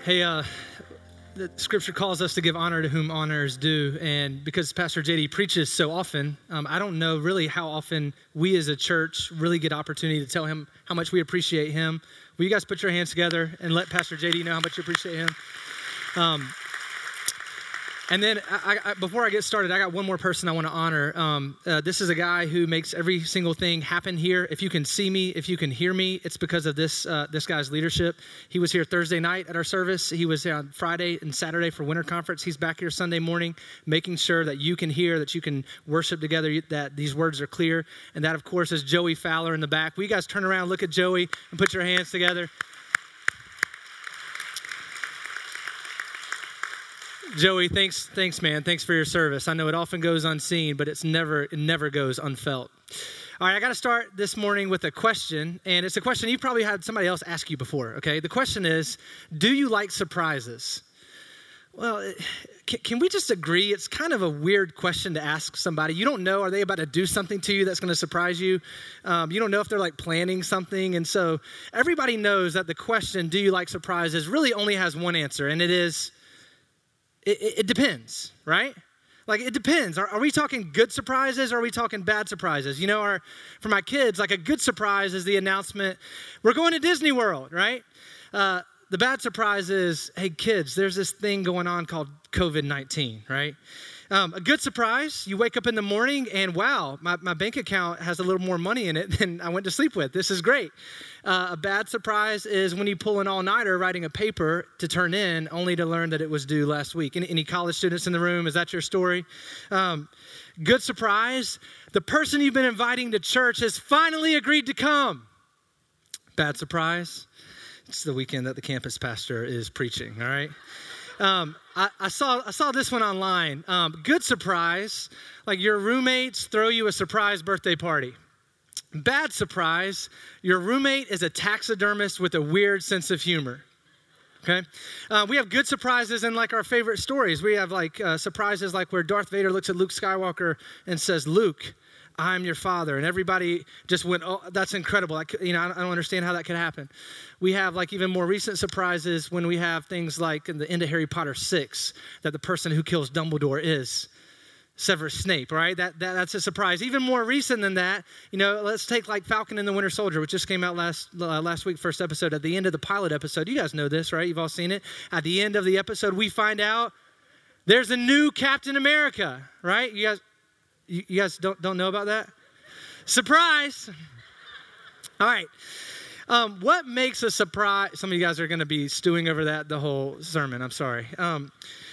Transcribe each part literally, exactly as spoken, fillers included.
Hey, uh, the scripture calls us to give honor to whom honor is due. And because Pastor J D preaches so often, um, I don't know really how often we as a church really get opportunity to tell him how much we appreciate him. Will you guys put your hands together and let Pastor J D know how much you appreciate him? Um, And then I, I, before I get started, I got one more person I want to honor. Um, uh, this is a guy who makes every single thing happen here. If you can see me, if you can hear me, it's because of this uh, this guy's leadership. He was here Thursday night at our service. He was here on Friday and Saturday for winter conference. He's back here Sunday morning, making sure that you can hear, that you can worship together, that these words are clear. And that, of course, is Joey Fowler in the back. Will you guys turn around, look at Joey, and put your hands together? Joey, thanks, thanks, man. Thanks for your service. I know it often goes unseen, but it's never, it never goes unfelt. All right, I got to start this morning with a question, and it's a question you've probably had somebody else ask you before, okay? The question is, do you like surprises? Well, can, can we just agree it's kind of a weird question to ask somebody? You don't know, are they about to do something to you that's going to surprise you? Um, you don't know if they're like planning something, and so everybody knows that the question, do you like surprises, really only has one answer, and it is, It, it, it depends, right? Like, it depends. Are, are we talking good surprises or are we talking bad surprises? You know, our, for my kids, like a good surprise is the announcement, we're going to Disney World, right? Uh, the bad surprise is, hey, kids, there's this thing going on called covid nineteen, right? Um, a good surprise, you wake up in the morning and wow, my, my bank account has a little more money in it than I went to sleep with. This is great. Uh, a bad surprise is when you pull an all-nighter writing a paper to turn in only to learn that it was due last week. Any, any college students in the room? Is that your story? Um, good surprise, the person you've been inviting to church has finally agreed to come. Bad surprise, it's the weekend that the campus pastor is preaching, all right? Um, I, I saw I saw this one online. Um, good surprise, like your roommates throw you a surprise birthday party. Bad surprise, your roommate is a taxidermist with a weird sense of humor. Okay, uh, we have good surprises in like our favorite stories. We have like uh, surprises like where Darth Vader looks at Luke Skywalker and says, "Luke, I'm your father," and everybody just went, "Oh, that's incredible!" I, you know, I don't understand how that could happen. We have like even more recent surprises when we have things like in the end of Harry Potter six that the person who kills Dumbledore is Severus Snape, right? That, that that's a surprise. Even more recent than that, you know, let's take like Falcon and the Winter Soldier, which just came out last uh, last week, first episode. At the end of the pilot episode, you guys know this, right? You've all seen it. At the end of the episode, we find out there's a new Captain America, right? You guys. You guys don't, don't know about that? Surprise. All right. Um, what makes a surprise? Some of you guys are going to be stewing over that the whole sermon. I'm sorry. Um,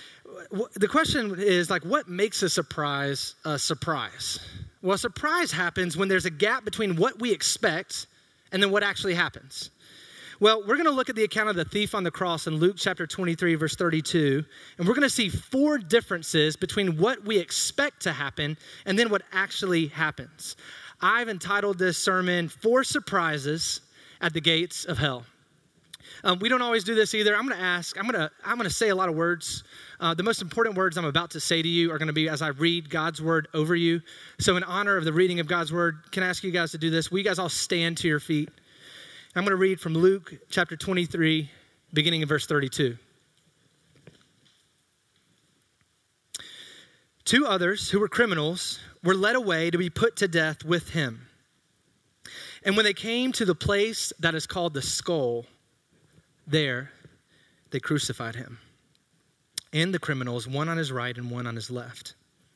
w- the question is like, what makes a surprise a surprise? Well, a surprise happens when there's a gap between what we expect and then what actually happens. Well, we're going to look at the account of the thief on the cross in Luke chapter twenty-three, verse thirty-two, and we're going to see four differences between what we expect to happen and then what actually happens. I've entitled this sermon, Four Surprises at the Gates of Hell. Um, we don't always do this either. I'm going to ask, I'm going to I'm going to say a lot of words. Uh, the most important words I'm about to say to you are going to be as I read God's word over you. So in honor of the reading of God's word, can I ask you guys to do this? Will you guys all stand to your feet? I'm going to read from Luke chapter twenty-three, beginning in verse thirty-two. Two others who were criminals were led away to be put to death with him. And when they came to the place that is called the Skull, there they crucified him and the criminals, one on his right and one on his left.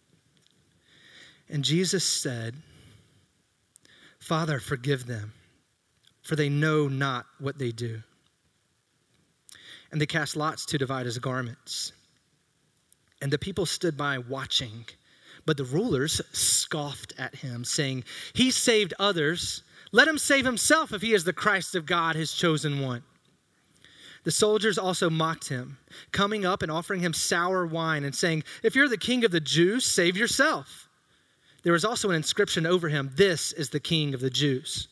And Jesus said, "Father, forgive them, for they know not what they do." And they cast lots to divide his garments. And the people stood by watching, but the rulers scoffed at him, saying, "He saved others. Let him save himself if he is the Christ of God, his chosen one." The soldiers also mocked him, coming up and offering him sour wine and saying, "If you're the king of the Jews, save yourself." There was also an inscription over him, "This is the King of the Jews."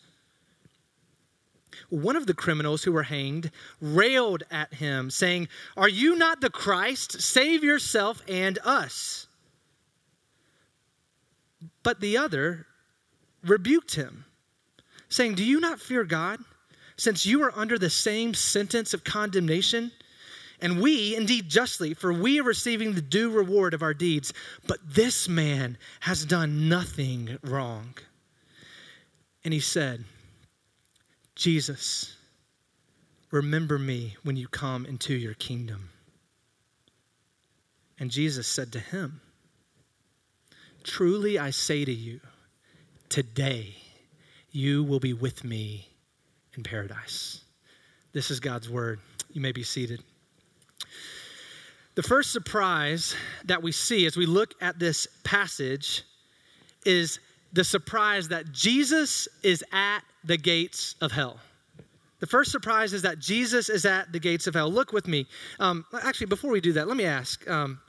One of the criminals who were hanged railed at him, saying, "Are you not the Christ? Save yourself and us." But the other rebuked him, saying, "Do you not fear God, since you are under the same sentence of condemnation? And we, indeed justly, for we are receiving the due reward of our deeds. But this man has done nothing wrong. And he said, Jesus, remember me when you come into your kingdom. And Jesus said to him, truly I say to you, today you will be with me in paradise. This is God's word. You may be seated. The first surprise that we see as we look at this passage is the surprise that Jesus is at the gates of hell. The first surprise is that Jesus is at the gates of hell. Look with me. Um, actually, before we do that, let me ask. Um,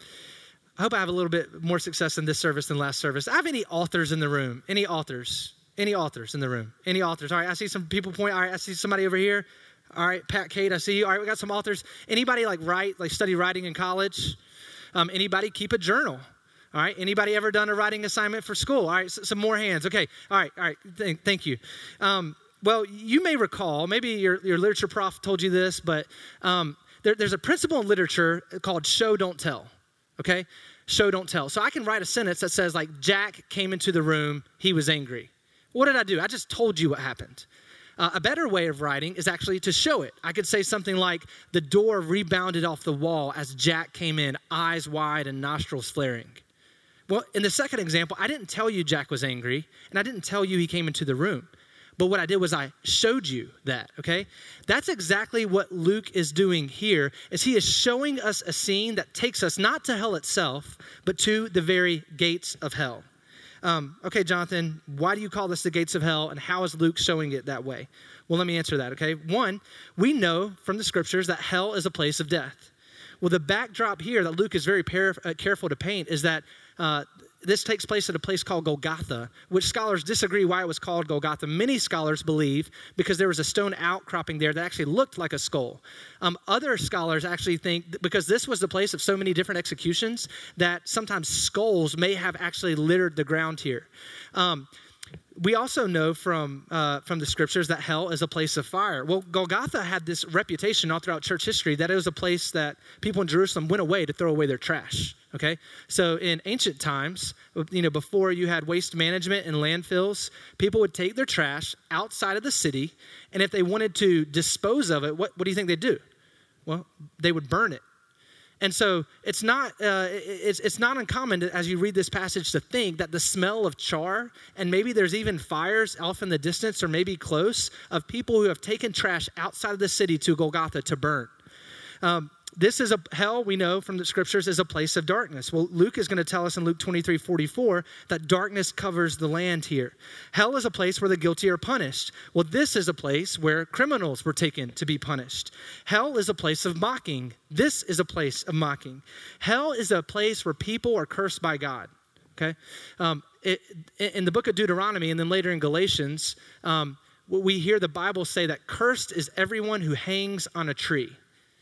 I hope I have a little bit more success in this service than last service. I have any authors in the room? Any authors? Any authors in the room? Any authors? All right, I see some people point. All right, I see somebody over here. All right, Pat, Kate, I see you. All right, we got some authors. Anybody like write, like study writing in college? Um, anybody keep a journal? All right, anybody ever done a writing assignment for school? All right, so, some more hands. Okay, all right, all right, Th- thank you. Um, well, you may recall, maybe your, your literature prof told you this, but um, there, there's a principle in literature called show, don't tell, okay? Show, don't tell. So I can write a sentence that says like, Jack came into the room, he was angry. What did I do? I just told you what happened. Uh, a better way of writing is actually to show it. I could say something like, the door rebounded off the wall as Jack came in, eyes wide and nostrils flaring. Well, in the second example, I didn't tell you Jack was angry, and I didn't tell you he came into the room. But what I did was I showed you that, okay? That's exactly what Luke is doing here, is he is showing us a scene that takes us not to hell itself, but to the very gates of hell. Um, okay, Jonathan, why do you call this the gates of hell, and how is Luke showing it that way? Well, let me answer that, okay? One, we know from the scriptures that hell is a place of death. Well, the backdrop here that Luke is very par- uh, careful to paint is that uh, this takes place at a place called Golgotha, which scholars disagree why it was called Golgotha. Many scholars believe because there was a stone outcropping there that actually looked like a skull. Um, other scholars actually think that because this was the place of so many different executions that sometimes skulls may have actually littered the ground here. Um, We also know from uh, from the scriptures that hell is a place of fire. Well, Golgotha had this reputation all throughout church history that it was a place that people in Jerusalem went away to throw away their trash, okay? So in ancient times, you know, before you had waste management and landfills, people would take their trash outside of the city, and if they wanted to dispose of it, what, what do you think they'd do? Well, they would burn it. And so it's not uh, it's, it's not uncommon to, as you read this passage to think that the smell of char, and maybe there's even fires off in the distance or maybe close, of people who have taken trash outside of the city to Golgotha to burn. Um, this is a hell, we know from the scriptures, is a place of darkness. Well, Luke is going to tell us in Luke twenty-three forty-four that darkness covers the land here. Hell is a place where the guilty are punished. Well, this is a place where criminals were taken to be punished. Hell is a place of mocking. This is a place of mocking. Hell is a place where people are cursed by God. Okay? Um, it, in the book of Deuteronomy and then later in Galatians, um, we hear the Bible say that cursed is everyone who hangs on a tree.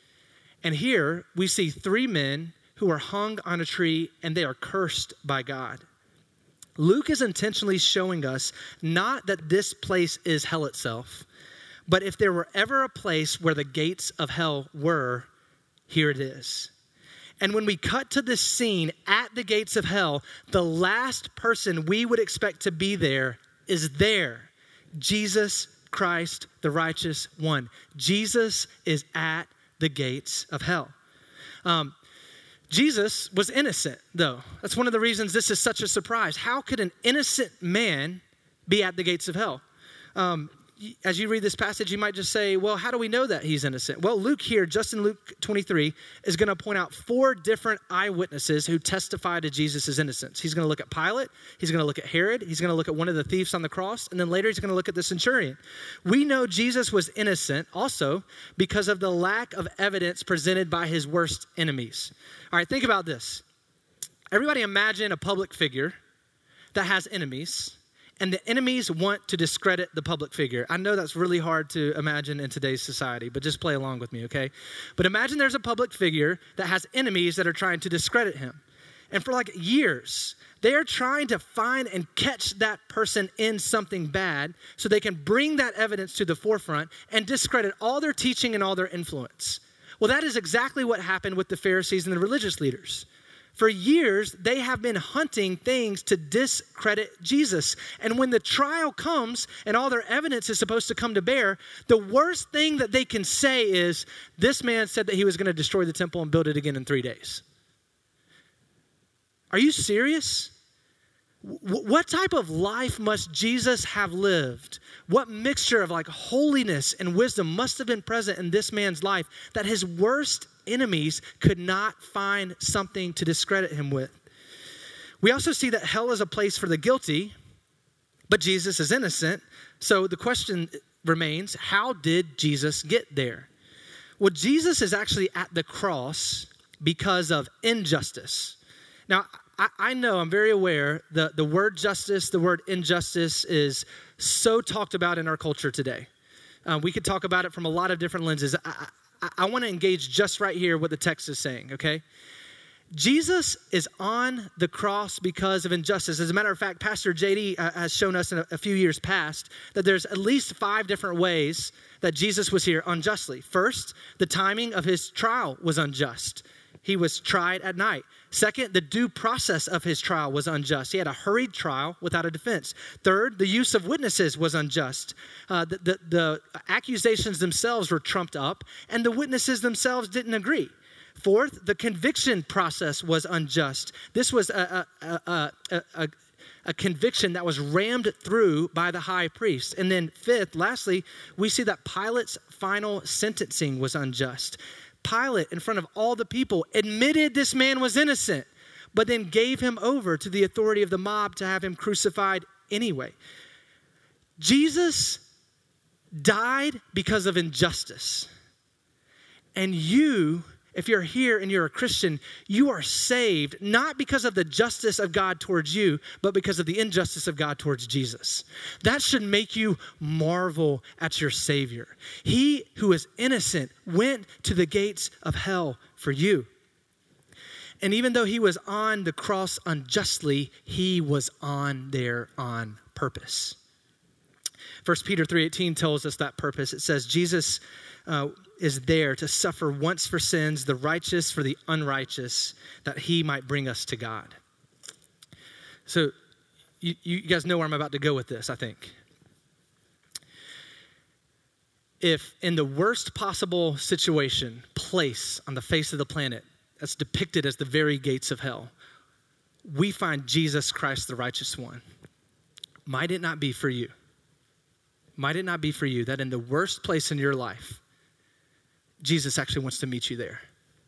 And here we see three men who are hung on a tree and they are cursed by God. Luke is intentionally showing us not that this place is hell itself, but if there were ever a place where the gates of hell were, here it is. And when we cut to this scene at the gates of hell, the last person we would expect to be there is there. Jesus Christ, the righteous one. Jesus is at the gates of hell. Um, Jesus was innocent, though. That's one of the reasons this is such a surprise. How could an innocent man be at the gates of hell? Um, as you read this passage, you might just say, well, how do we know that he's innocent? Well, Luke here, just in Luke twenty-three, is going to point out four different eyewitnesses who testify to Jesus' innocence. He's going to look at Pilate. He's going to look at Herod. He's going to look at one of the thieves on the cross. And then later he's going to look at the centurion. We know Jesus was innocent also because of the lack of evidence presented by his worst enemies. All right, think about this. Everybody imagine a public figure that has enemies, and the enemies want to discredit the public figure. I know that's really hard to imagine in today's society, but just play along with me, okay? But imagine there's a public figure that has enemies that are trying to discredit him. And for like years, they are trying to find and catch that person in something bad so they can bring that evidence to the forefront and discredit all their teaching and all their influence. Well, that is exactly what happened with the Pharisees and the religious leaders. For years, they have been hunting things to discredit Jesus. And when the trial comes and all their evidence is supposed to come to bear, the worst thing that they can say is, this man said that he was going to destroy the temple and build it again in three days. Are you serious? What type of life must Jesus have lived? What mixture of like holiness and wisdom must have been present in this man's life that his worst enemies could not find something to discredit him with? We also see that hell is a place for the guilty, but Jesus is innocent. So the question remains, how did Jesus get there? Well, Jesus is actually at the cross because of injustice. Now, I, I know, I'm very aware, the, the word justice, the word injustice is so talked about in our culture today. Uh, we could talk about it from a lot of different lenses. I, I, I want to engage just right here what the text is saying, okay? Jesus is on the cross because of injustice. As a matter of fact, Pastor J D uh, has shown us in a, a few years past that there's at least five different ways that Jesus was here unjustly. First, the timing of his trial was unjust. He was tried at night. Second, the due process of his trial was unjust. He had a hurried trial without a defense. Third, the use of witnesses was unjust. Uh, the, the, the accusations themselves were trumped up, and the witnesses themselves didn't agree. Fourth, the conviction process was unjust. This was a, a, a, a, a, a conviction that was rammed through by the high priest. And then fifth, lastly, we see that Pilate's final sentencing was unjust. Pilate, in front of all the people, admitted this man was innocent, but then gave him over to the authority of the mob to have him crucified anyway. Jesus died because of injustice. And you, if you're here and you're a Christian, you are saved not because of the justice of God towards you, but because of the injustice of God towards Jesus. That should make you marvel at your Savior. He who is innocent went to the gates of hell for you. And even though he was on the cross unjustly, he was on there on purpose. First Peter three eighteen tells us that purpose. It says, Jesus uh, is there to suffer once for sins, the righteous for the unrighteous, that he might bring us to God. So you, you guys know where I'm about to go with this, I think. If in the worst possible situation, place on the face of the planet, that's depicted as the very gates of hell, we find Jesus Christ, the righteous one, might it not be for you? Might it not be for you that in the worst place in your life, Jesus actually wants to meet you there?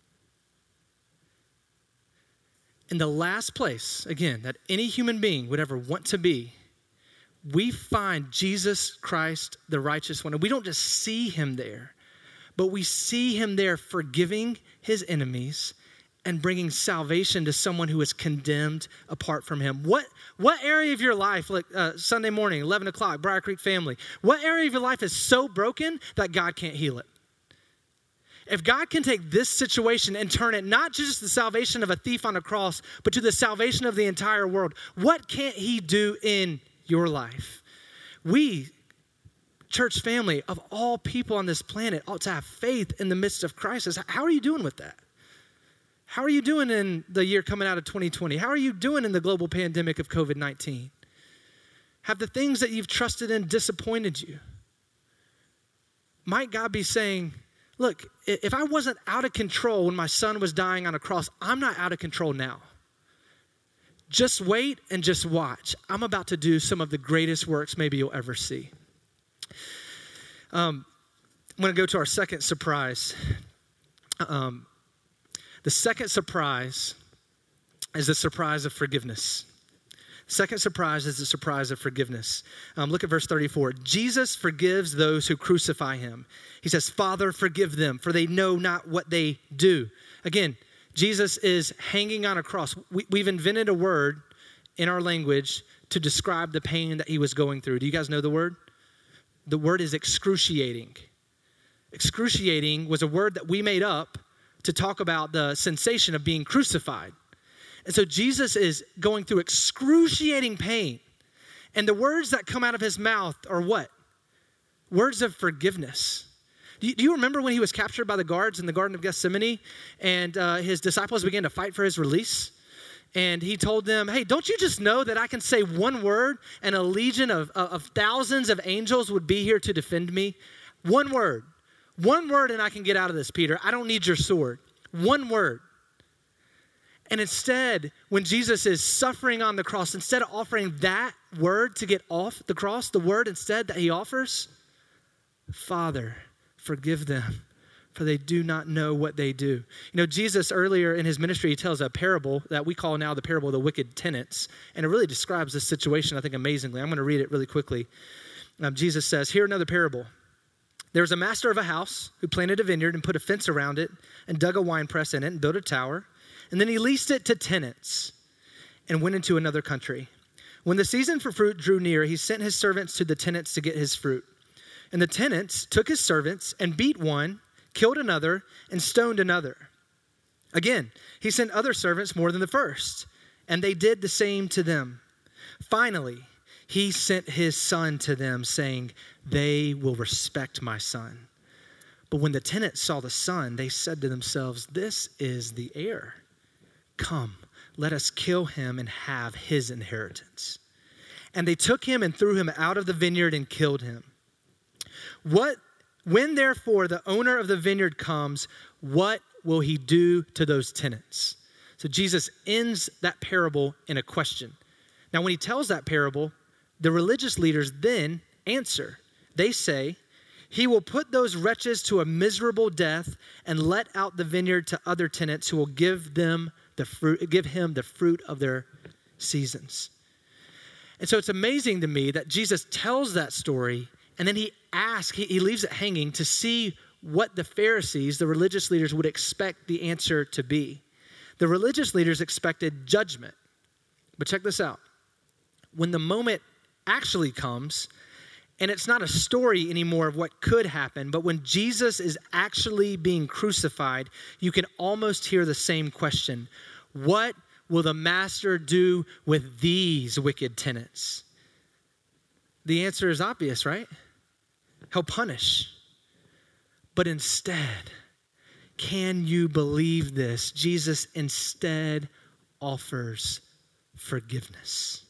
In the last place, again, that any human being would ever want to be, we find Jesus Christ, the righteous one. And we don't just see him there, but we see him there forgiving his enemies and bringing salvation to someone who is condemned apart from him. What, what area of your life, like uh, Sunday morning, eleven o'clock, Briar Creek family, what area of your life is so broken that God can't heal it? If God can take this situation and turn it not just the salvation of a thief on a cross, but to the salvation of the entire world, what can't he do in your life? We, church family, of all people on this planet, ought to have faith in the midst of crisis. How are you doing with that? How are you doing in the year coming out of twenty twenty? How are you doing in the global pandemic of covid nineteen? Have the things that you've trusted in disappointed you? Might God be saying, look, if I wasn't out of control when my son was dying on a cross, I'm not out of control now. Just wait and just watch. I'm about to do some of the greatest works maybe you'll ever see. Um, I'm going to go to our second surprise. Um, the second surprise is the surprise of forgiveness. Second surprise is the surprise of forgiveness. Um, look at verse thirty-four. Jesus forgives those who crucify him. He says, Father, forgive them, for they know not what they do. Again, Jesus is hanging on a cross. We, we've invented a word in our language to describe the pain that he was going through. Do you guys know the word? The word is excruciating. Excruciating was a word that we made up to talk about the sensation of being crucified. And so Jesus is going through excruciating pain. And the words that come out of his mouth are what? Words of forgiveness. Do you, do you remember when he was captured by the guards in the Garden of Gethsemane and uh, his disciples began to fight for his release? And he told them, hey, don't you just know that I can say one word and a legion of, of, of thousands of angels would be here to defend me? One word. One word and I can get out of this, Peter. I don't need your sword. One word. And instead, when Jesus is suffering on the cross, instead of offering that word to get off the cross, the word instead that he offers, Father, forgive them, for they do not know what they do. You know, Jesus earlier in his ministry, he tells a parable that we call now the parable of the wicked tenants. And it really describes this situation, I think, amazingly. I'm going to read it really quickly. Um, Jesus says, hear another parable. There was a master of a house who planted a vineyard and put a fence around it and dug a winepress in it and built a tower. And then he leased it to tenants and went into another country. When the season for fruit drew near, he sent his servants to the tenants to get his fruit. And the tenants took his servants and beat one, killed another, and stoned another. Again, he sent other servants more than the first, and they did the same to them. Finally, he sent his son to them, saying, they will respect my son. But when the tenants saw the son, they said to themselves, this is the heir. Come, let us kill him and have his inheritance. And they took him and threw him out of the vineyard and killed him. What When therefore the owner of the vineyard comes, what will he do to those tenants? So Jesus ends that parable in a question. Now, when he tells that parable, the religious leaders then answer. They say, he will put those wretches to a miserable death and let out the vineyard to other tenants who will give them the fruit, give him the fruit of their seasons. And so it's amazing to me that Jesus tells that story. And then he asks, he, he leaves it hanging to see what the Pharisees, the religious leaders, would expect the answer to be. The religious leaders expected judgment. But check this out. When the moment actually comes, and it's not a story anymore of what could happen, but when Jesus is actually being crucified, you can almost hear the same question. What will the master do with these wicked tenants? The answer is obvious, right? He'll punish. But instead, can you believe this? Jesus instead offers forgiveness.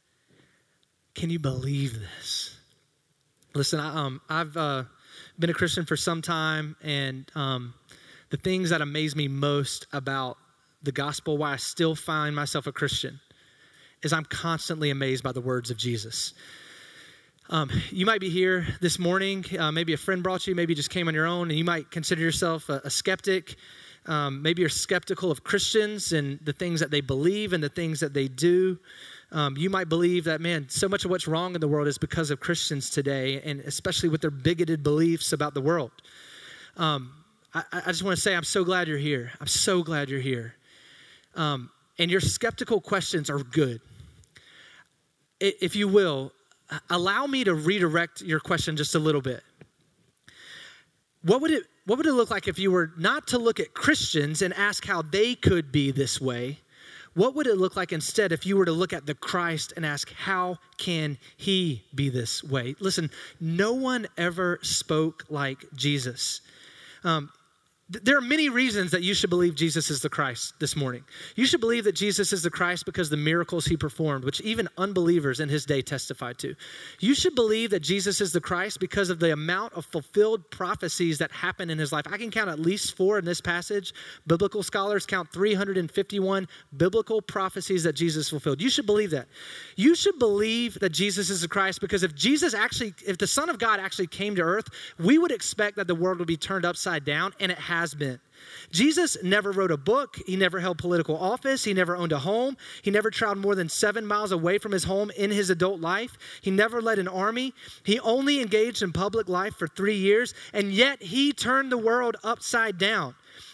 Can you believe this? Listen, I, um, I've uh, been a Christian for some time, and um, the things that amaze me most about the gospel, why I still find myself a Christian, is I'm constantly amazed by the words of Jesus. Um, you might be here this morning, uh, maybe a friend brought you, maybe you just came on your own, and you might consider yourself a, a skeptic. Um, maybe you're skeptical of Christians and the things that they believe and the things that they do. Um, you might believe that, man, so much of what's wrong in the world is because of Christians today, and especially with their bigoted beliefs about the world. Um, I, I just want to say I'm so glad you're here. I'm so glad you're here. Um, and your skeptical questions are good. I, if you will, allow me to redirect your question just a little bit. What would it, what would it look like if you were not to look at Christians and ask how they could be this way? What would it look like instead if you were to look at the Christ and ask, how can he be this way? Listen, no one ever spoke like Jesus. Um, There are many reasons that you should believe Jesus is the Christ this morning. You should believe that Jesus is the Christ because of the miracles he performed, which even unbelievers in his day testified to. You should believe that Jesus is the Christ because of the amount of fulfilled prophecies that happened in his life. I can count at least four in this passage. Biblical scholars count three hundred fifty-one biblical prophecies that Jesus fulfilled. You should believe that. You should believe that Jesus is the Christ because if Jesus actually, if the Son of God actually came to earth, we would expect that the world would be turned upside down, and it has been. Jesus never wrote a book. He never held political office. He never owned a home. He never traveled more than seven miles away from his home in his adult life. He never led an army. He only engaged in public life for three years, and yet he turned the world upside down.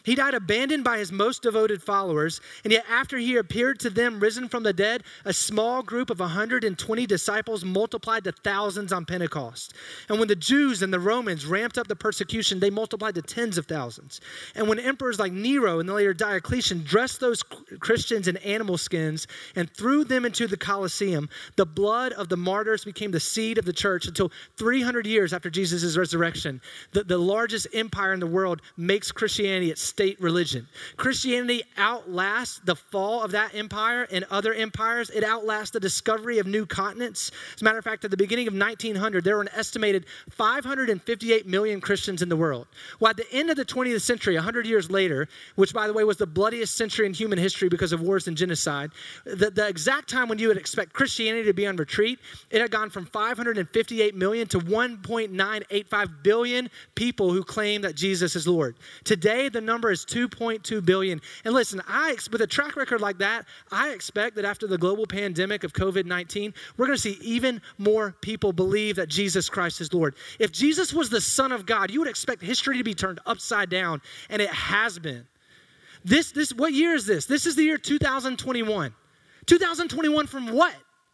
He died abandoned by his most devoted followers, and yet after he appeared to them risen from the dead, a small group of one hundred twenty disciples multiplied to thousands on Pentecost. And when the Jews and the Romans ramped up the persecution, they multiplied to tens of thousands. And when emperors like Nero and the later Diocletian dressed those Christians in animal skins and threw them into the Colosseum, the blood of the martyrs became the seed of the church until three hundred years after Jesus' resurrection. The, the largest empire in the world makes Christianity its state religion. Christianity outlasts the fall of that empire and other empires. It outlasts the discovery of new continents. As a matter of fact, at the beginning of nineteen hundred, there were an estimated five hundred fifty-eight million Christians in the world. Well, at the end of the twentieth century, one hundred years later, which, by the way, was the bloodiest century in human history because of wars and genocide, the, the exact time when you would expect Christianity to be on retreat, it had gone from five hundred fifty-eight million to one point nine eight five billion people who claim that Jesus is Lord. Today, the number is two point two billion. And listen, I with a track record like that, I expect that after the global pandemic of covid nineteen, we're going to see even more people believe that Jesus Christ is Lord. If Jesus was the Son of God, you would expect history to be turned upside down, and it has been. This, this, what year is this? This is the year two thousand twenty-one. two thousand twenty-one from what?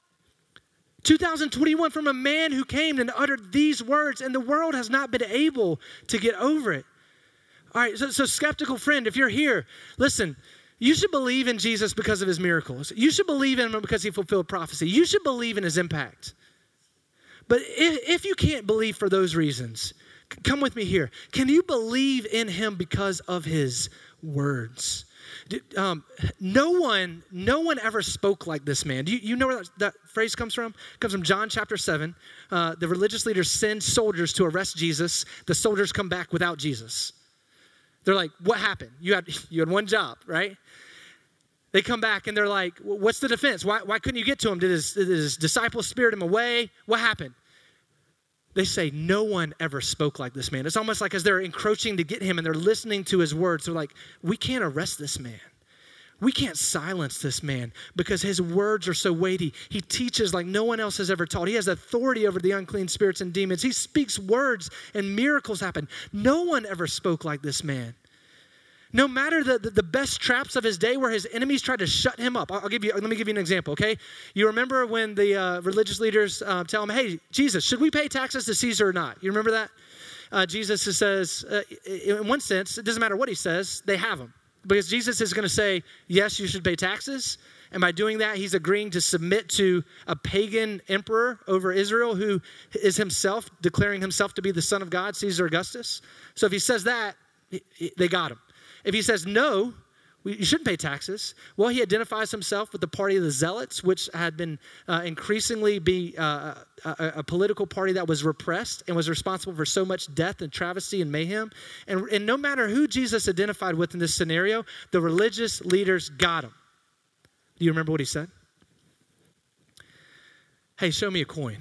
two thousand twenty-one from a man who came and uttered these words, and the world has not been able to get over it. All right, so, so skeptical friend, if you're here, listen, you should believe in Jesus because of his miracles. You should believe in him because he fulfilled prophecy. You should believe in his impact. But if, if you can't believe for those reasons, c- come with me here. Can you believe in him because of his words? Um, no one, no one ever spoke like this man. Do you, you know where that, that phrase comes from? It comes from John chapter seven. Uh, the religious leaders send soldiers to arrest Jesus. The soldiers come back without Jesus. They're like, what happened? You had, you had one job, right? They come back and they're like, what's the defense? Why, why couldn't you get to him? Did his, did his disciples spirit him away? What happened? They say, no one ever spoke like this man. It's almost like as they're encroaching to get him and they're listening to his words, they're like, we can't arrest this man. We can't silence this man because his words are so weighty. He teaches like no one else has ever taught. He has authority over the unclean spirits and demons. He speaks words and miracles happen. No one ever spoke like this man. No matter the, the, the best traps of his day where his enemies tried to shut him up. I'll, I'll give you, let me give you an example, okay? You remember when the uh, religious leaders uh, tell him, hey, Jesus, should we pay taxes to Caesar or not? You remember that? Uh, Jesus says, uh, in one sense, it doesn't matter what he says, they have him. Because Jesus is going to say, yes, you should pay taxes. And by doing that, he's agreeing to submit to a pagan emperor over Israel who is himself declaring himself to be the Son of God, Caesar Augustus. So if he says that, they got him. If he says, no, you shouldn't pay taxes, well, he identifies himself with the party of the Zealots, which had been uh, increasingly be uh, a, a political party that was repressed and was responsible for so much death and travesty and mayhem. And, and no matter who Jesus identified with in this scenario, the religious leaders got him. Do you remember what he said? Hey, show me a coin.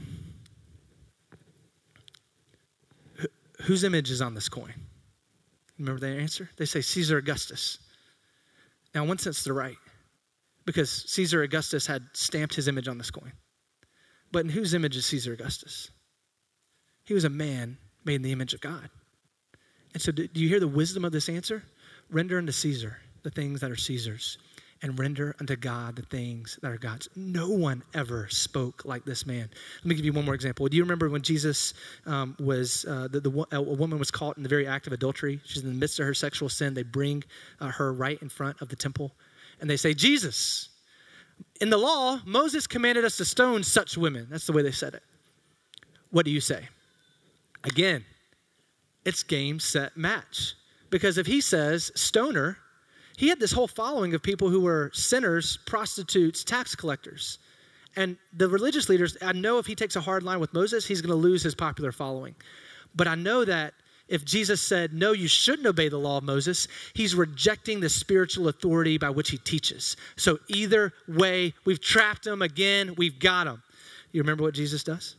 H- whose image is on this coin? Remember their answer? They say Caesar Augustus. Now, in one sense, they're right, because Caesar Augustus had stamped his image on this coin. But in whose image is Caesar Augustus? He was a man made in the image of God. And so do you hear the wisdom of this answer? Render unto Caesar the things that are Caesar's, and render unto God the things that are God's. No one ever spoke like this man. Let me give you one more example. Do you remember when Jesus um, was, uh, the, the, a woman was caught in the very act of adultery? She's in the midst of her sexual sin. They bring uh, her right in front of the temple. And they say, Jesus, in the law, Moses commanded us to stone such women. That's the way they said it. What do you say? Again, it's game, set, match. Because if he says stone her, he had this whole following of people who were sinners, prostitutes, tax collectors. And the religious leaders, I know if he takes a hard line with Moses, he's going to lose his popular following. But I know that if Jesus said, no, you shouldn't obey the law of Moses, he's rejecting the spiritual authority by which he teaches. So either way, we've trapped him again, we've got him. You remember what Jesus does?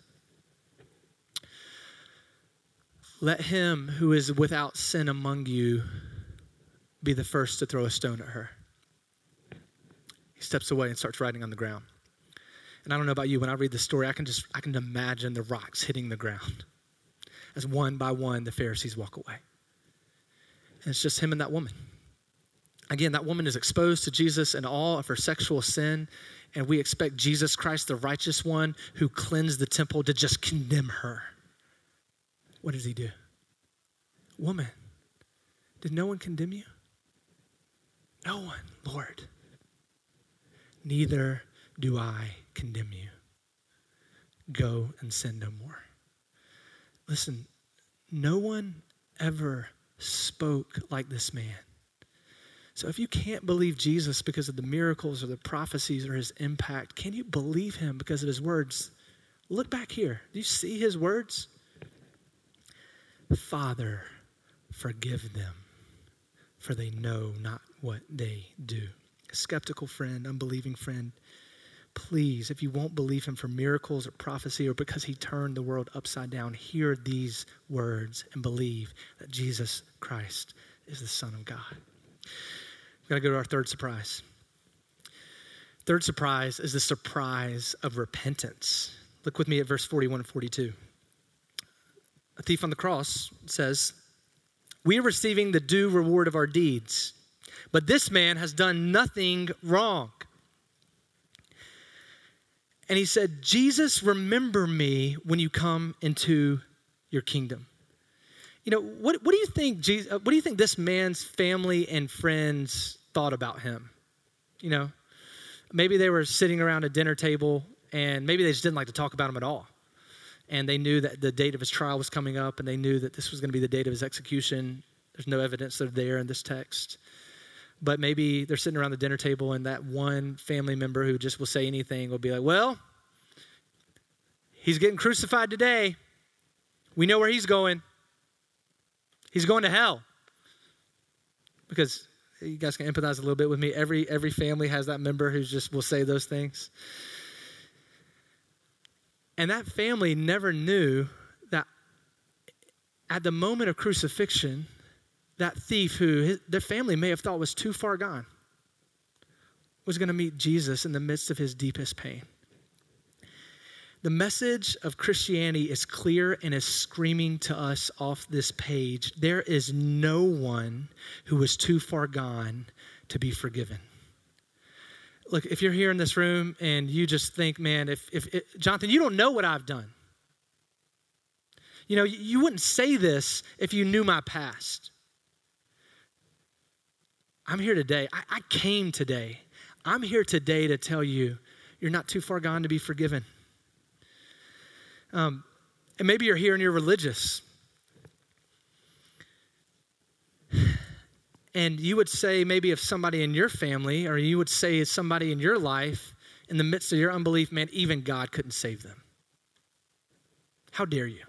Let him who is without sin among you be the first to throw a stone at her. He steps away and starts writing on the ground. And I don't know about you, when I read the story, I can just, I can imagine the rocks hitting the ground as one by one the Pharisees walk away. And it's just him and that woman. Again, that woman is exposed to Jesus and all of her sexual sin, and we expect Jesus Christ, the righteous one who cleansed the temple, to just condemn her. What does he do? Woman, did no one condemn you? No one, Lord. Neither do I condemn you. Go and sin no more. Listen, no one ever spoke like this man. So if you can't believe Jesus because of the miracles or the prophecies or his impact, can you believe him because of his words? Look back here. Do you see his words? Father, forgive them, for they know not what they do. Skeptical friend, unbelieving friend, please, if you won't believe him for miracles or prophecy or because he turned the world upside down, hear these words and believe that Jesus Christ is the Son of God. We've got to go to our third surprise. Third surprise is the surprise of repentance. Look with me at verse forty-one and forty-two. A thief on the cross says, we are receiving the due reward of our deeds, but this man has done nothing wrong. And he said, Jesus, remember me when you come into your kingdom. You know, what, what do you think Jesus, what do you think this man's family and friends thought about him? You know, maybe they were sitting around a dinner table and maybe they just didn't like to talk about him at all. And they knew that the date of his trial was coming up and they knew that this was going to be the date of his execution. There's no evidence of there in this text. But maybe they're sitting around the dinner table and that one family member who just will say anything will be like, well, he's getting crucified today. We know where he's going. He's going to hell. Because you guys can empathize a little bit with me. Every every family has that member who just will say those things. And that family never knew that at the moment of crucifixion, that thief who his, their family may have thought was too far gone was going to meet Jesus in the midst of his deepest pain. The message of Christianity is clear and is screaming to us off this page. There is no one who is too far gone to be forgiven. Look, if you're here in this room and you just think, man, if, if, if Jonathan, you don't know what I've done. You know, you, you wouldn't say this if you knew my past. I'm here today. I, I came today. I'm here today to tell you, you're not too far gone to be forgiven. Um, and maybe you're here and you're religious. And you would say maybe if somebody in your family, or you would say somebody in your life, in the midst of your unbelief, man, even God couldn't save them. How dare you?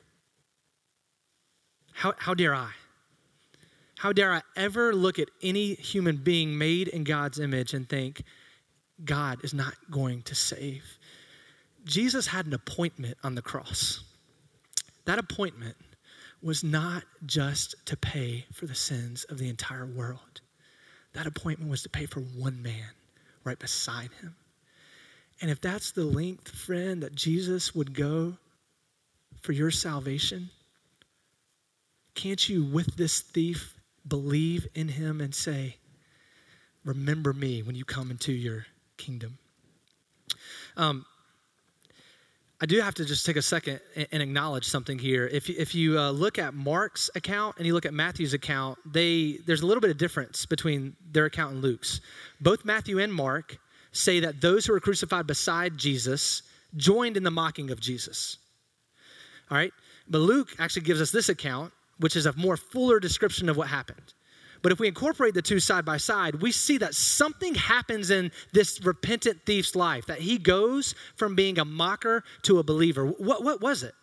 How, how dare I? How dare I ever look at any human being made in God's image and think God is not going to save? Jesus had an appointment on the cross. That appointment was not just to pay for the sins of the entire world. That appointment was to pay for one man right beside him. And if that's the length, friend, that Jesus would go for your salvation, can't you, with this thief, believe in him and say, remember me when you come into your kingdom? Um, I do have to just take a second and acknowledge something here. If you, if you uh, look at Mark's account and you look at Matthew's account, they there's a little bit of difference between their account and Luke's. Both Matthew and Mark say that those who were crucified beside Jesus joined in the mocking of Jesus. All right? But Luke actually gives us this account, which is a more fuller description of what happened. But if we incorporate the two side by side, we see that something happens in this repentant thief's life, that he goes from being a mocker to a believer. What, what was it?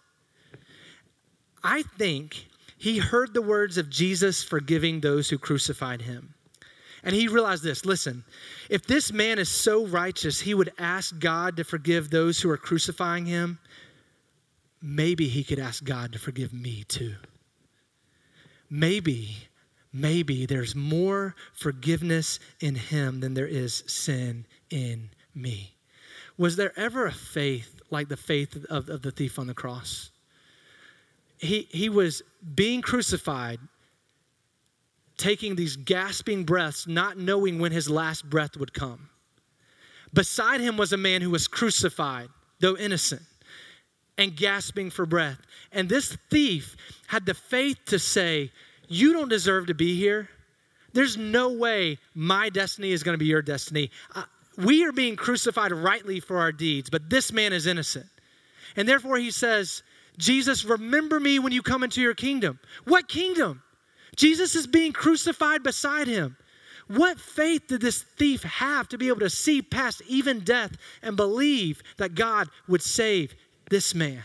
I think he heard the words of Jesus forgiving those who crucified him. And he realized this, listen, if this man is so righteous, he would ask God to forgive those who are crucifying him, maybe he could ask God to forgive me too. Maybe Maybe there's more forgiveness in him than there is sin in me. Was there ever a faith like the faith of, of the thief on the cross? He, he was being crucified taking these gasping breaths, not knowing when his last breath would come. Beside him was a man who was crucified, though innocent, and gasping for breath. And this thief had the faith to say, you don't deserve to be here. There's no way my destiny is going to be your destiny. Uh, we are being crucified rightly for our deeds, but this man is innocent. And therefore he says, Jesus, remember me when you come into your kingdom. What kingdom? Jesus is being crucified beside him. What faith did this thief have to be able to see past even death and believe that God would save this man?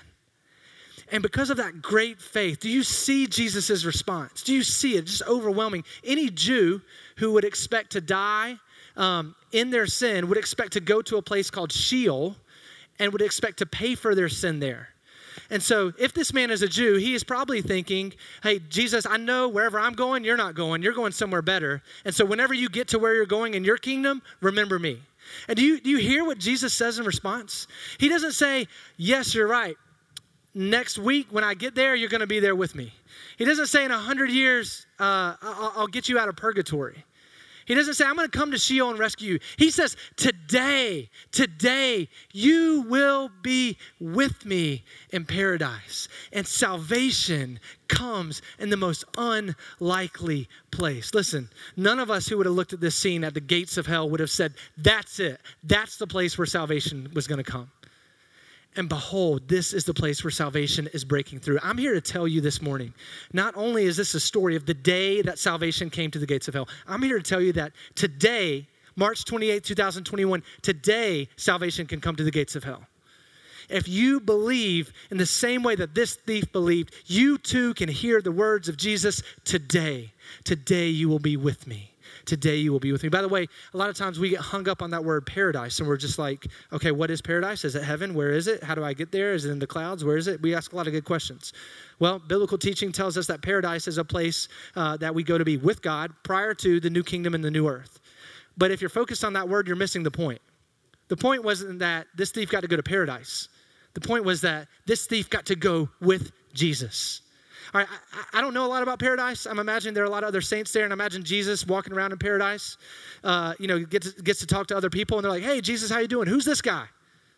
And because of that great faith, do you see Jesus' response? Do you see it? Just overwhelming. Any Jew who would expect to die um, in their sin would expect to go to a place called Sheol and would expect to pay for their sin there. And so if this man is a Jew, he is probably thinking, hey, Jesus, I know wherever I'm going, you're not going. You're going somewhere better. And so whenever you get to where you're going in your kingdom, remember me. And do you, do you hear what Jesus says in response? He doesn't say, yes, you're right. Next week when I get there, you're going to be there with me. He doesn't say in a hundred years, uh, I'll, I'll get you out of purgatory. He doesn't say, I'm going to come to Sheol and rescue you. He says, today, today, you will be with me in paradise. And salvation comes in the most unlikely place. Listen, none of us who would have looked at this scene at the gates of hell would have said, that's it. That's the place where salvation was going to come. And behold, this is the place where salvation is breaking through. I'm here to tell you this morning, not only is this a story of the day that salvation came to the gates of hell, I'm here to tell you that today, March twenty-eighth, twenty twenty-one, today salvation can come to the gates of hell. If you believe in the same way that this thief believed, you too can hear the words of Jesus today. Today you will be with me. Today you will be with me. By the way, a lot of times we get hung up on that word paradise and we're just like, okay, what is paradise? Is it heaven? Where is it? How do I get there? Is it in the clouds? Where is it? We ask a lot of good questions. Well, biblical teaching tells us that paradise is a place uh, that we go to be with God prior to the new kingdom and the new earth. But if you're focused on that word, you're missing the point. The point wasn't that this thief got to go to paradise. The point was that this thief got to go with Jesus. All right, I, I don't know a lot about paradise. I'm imagining there are a lot of other saints there, and I imagine Jesus walking around in paradise, uh, you know, gets, gets to talk to other people, and they're like, hey, Jesus, how you doing? Who's this guy?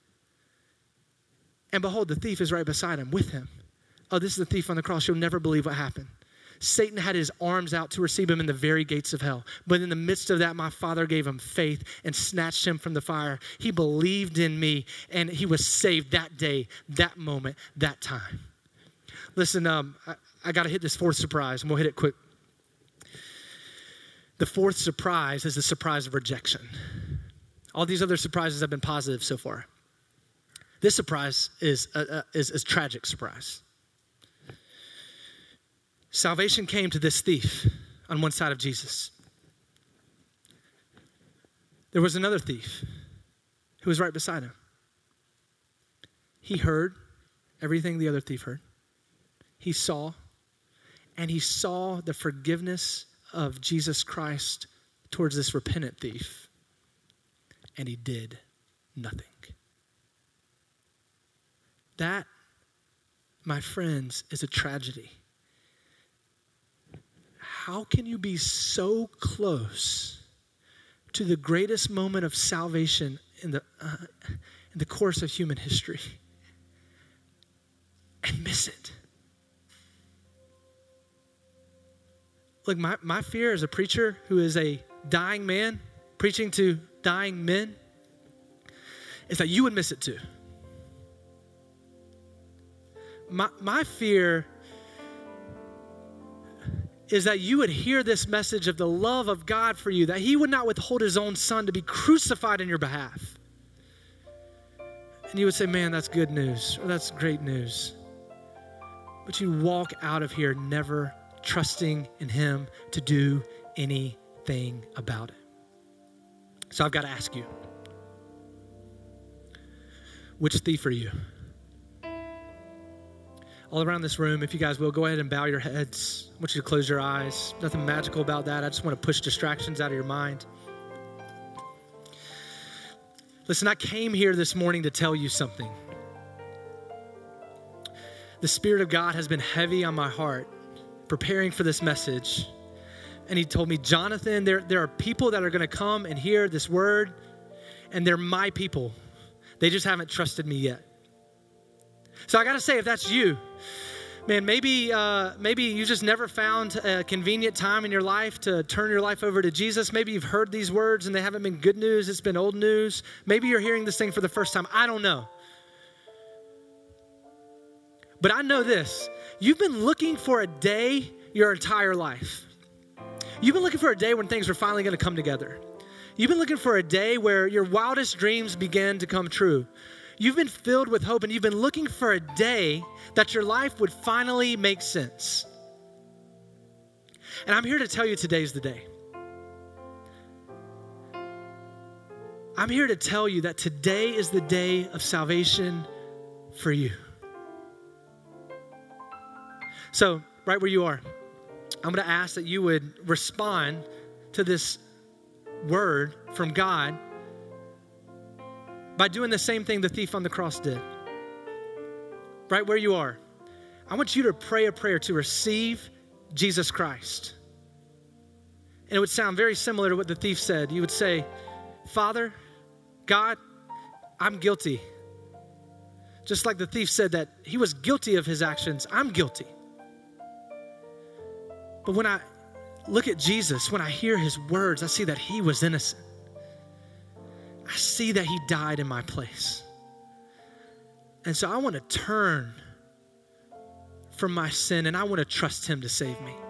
And behold, the thief is right beside him with him. Oh, this is the thief on the cross. You'll never believe what happened. Satan had his arms out to receive him in the very gates of hell. But in the midst of that, my Father gave him faith and snatched him from the fire. He believed in me, and he was saved that day, that moment, that time. Listen, um, I, I got to hit this fourth surprise, and we'll hit it quick. The fourth surprise is the surprise of rejection. All these other surprises have been positive so far. This surprise is a, a, is, is a tragic surprise. Salvation came to this thief on one side of Jesus. There was another thief who was right beside him. He heard everything the other thief heard. He saw, and he saw the forgiveness of Jesus Christ towards this repentant thief, and he did nothing. That, my friends, is a tragedy. How can you be so close to the greatest moment of salvation in the, uh, in the course of human history and miss it? Look, my, my fear as a preacher who is a dying man, preaching to dying men, is that you would miss it too. My, my fear is that you would hear this message of the love of God for you, that he would not withhold his own son to be crucified in your behalf. And you would say, man, that's good news, or that's great news. But you walk out of here never trusting in him to do anything about it. So I've got to ask you, which thief are you? All around this room, if you guys will, go ahead and bow your heads. I want you to close your eyes. Nothing magical about that. I just want to push distractions out of your mind. Listen, I came here this morning to tell you something. The Spirit of God has been heavy on my heart, preparing for this message. and he told me, Jonathan, there, there are people that are going to come and hear this word, and they're my people. They just haven't trusted me yet. So I got to say, if that's you, man, maybe uh, maybe you just never found a convenient time in your life to turn your life over to Jesus. Maybe you've heard these words and they haven't been good news. It's been old news. Maybe you're hearing this thing for the first time. I don't know. But I know this. You've been looking for a day your entire life. You've been looking for a day when things are finally going to come together. You've been looking for a day where your wildest dreams begin to come true. You've been filled with hope, and you've been looking for a day that your life would finally make sense. And I'm here to tell you today's the day. I'm here to tell you that today is the day of salvation for you. So, right where you are, I'm going to ask that you would respond to this word from God by doing the same thing the thief on the cross did. Right where you are, I want you to pray a prayer to receive Jesus Christ. And it would sound very similar to what the thief said. You would say, Father, God, I'm guilty. Just like the thief said that he was guilty of his actions, I'm guilty. But when I look at Jesus, when I hear his words, I see that he was innocent. I see that he died in my place. And so I want to turn from my sin and I want to trust him to save me.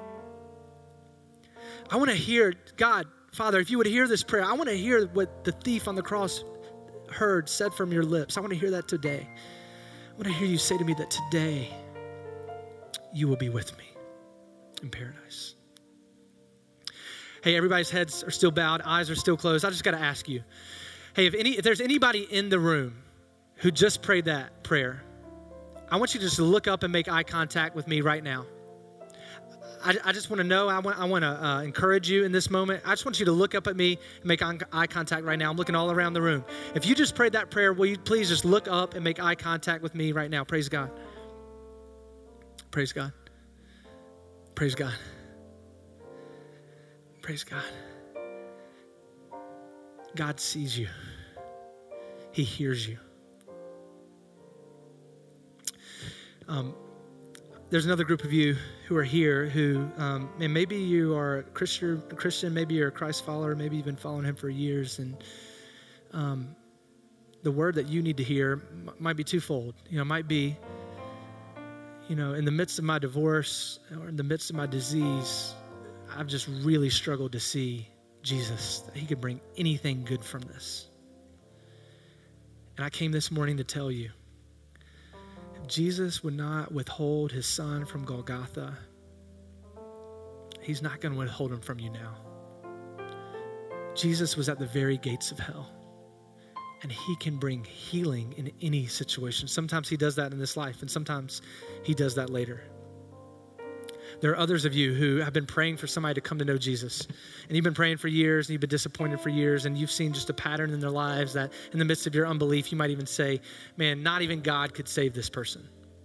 I want to hear, God, Father, if you would hear this prayer, I want to hear what the thief on the cross heard, said from your lips. I want to hear that today. I want to hear you say to me that today you will be with me in paradise. Hey, everybody's heads are still bowed, eyes are still closed. I just got to ask you, hey, if any, if there's anybody in the room who just prayed that prayer, I want you to just look up and make eye contact with me right now. I, I just want to know, I want, I want to uh, encourage you in this moment. I just want you to look up at me and make eye contact right now. I'm looking all around the room. If you just prayed that prayer, will you please just look up and make eye contact with me right now? Praise God. Praise God. Praise God. Praise God. God sees you. He hears you. Um, there's another group of you who are here who, um, and maybe you are a Christian, a Christian, maybe you're a Christ follower, maybe you've been following him for years, and um, the word that you need to hear m- might be twofold. You know, it might be, you know, in the midst of my divorce or in the midst of my disease, I've just really struggled to see Jesus, that he could bring anything good from this. And I came this morning to tell you, if Jesus would not withhold his son from Golgotha, he's not going to withhold him from you now. Jesus was at the very gates of hell, and he can bring healing in any situation. Sometimes he does that in this life, and sometimes he does that later. There are others of you who have been praying for somebody to come to know Jesus. And you've been praying for years, and you've been disappointed for years, and you've seen just a pattern in their lives that in the midst of your unbelief, you might even say, man, not even God could save this person.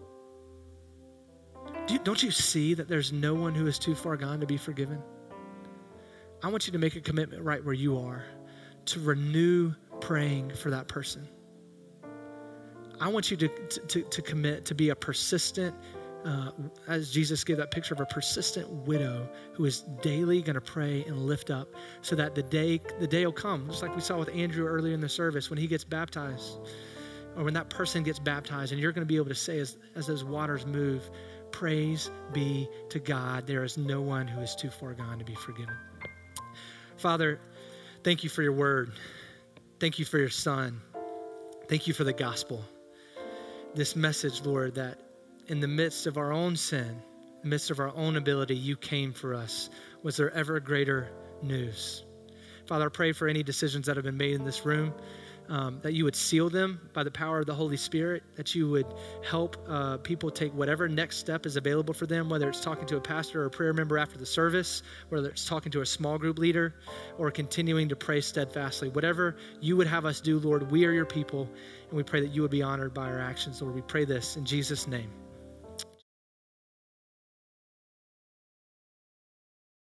Do you, don't you see that there's no one who is too far gone to be forgiven? I want you to make a commitment right where you are to renew praying for that person. I want you to, to, to commit to be a persistent Uh, as Jesus gave that picture of a persistent widow who is daily going to pray and lift up so that the day the day will come, just like we saw with Andrew earlier in the service when he gets baptized, or when that person gets baptized, and you're going to be able to say as, as those waters move, praise be to God. There is no one who is too far gone to be forgiven. Father, thank you for your word. Thank you for your son. Thank you for the gospel. This message, Lord, that in the midst of our own sin, in the midst of our own ability, you came for us. Was there ever greater news? Father, I pray for any decisions that have been made in this room, um, that you would seal them by the power of the Holy Spirit, that you would help uh, people take whatever next step is available for them, whether it's talking to a pastor or a prayer member after the service, whether it's talking to a small group leader, or continuing to pray steadfastly. Whatever you would have us do, Lord, we are your people, and we pray that you would be honored by our actions. Lord, we pray this in Jesus' name.